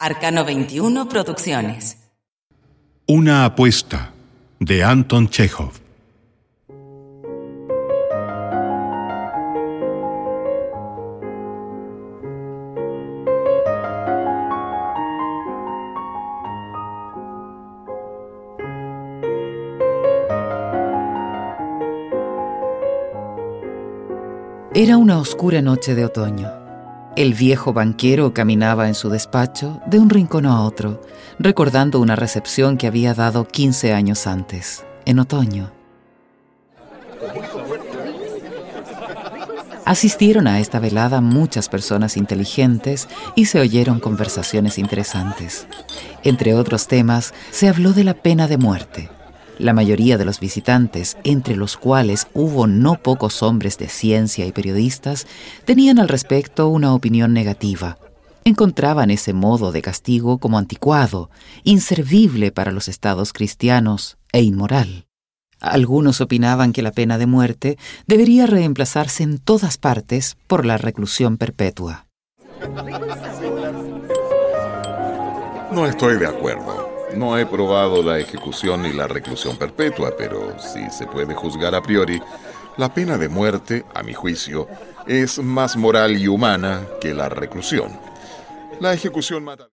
Arcano 21 Producciones. Una apuesta, de Anton Chejov. Era una oscura noche de otoño. El viejo banquero caminaba en su despacho de un rincón a otro, recordando una recepción que había dado 15 años antes, en otoño. Asistieron a esta velada muchas personas inteligentes y se oyeron conversaciones interesantes. Entre otros temas, se habló de la pena de muerte. La mayoría de los visitantes, entre los cuales hubo no pocos hombres de ciencia y periodistas, tenían al respecto una opinión negativa. Encontraban ese modo de castigo como anticuado, inservible para los estados cristianos e inmoral. Algunos opinaban que la pena de muerte debería reemplazarse en todas partes por la reclusión perpetua. No estoy de acuerdo. No he probado la ejecución ni la reclusión perpetua, pero si se puede juzgar a priori, la pena de muerte, a mi juicio, es más moral y humana que la reclusión. La ejecución mata.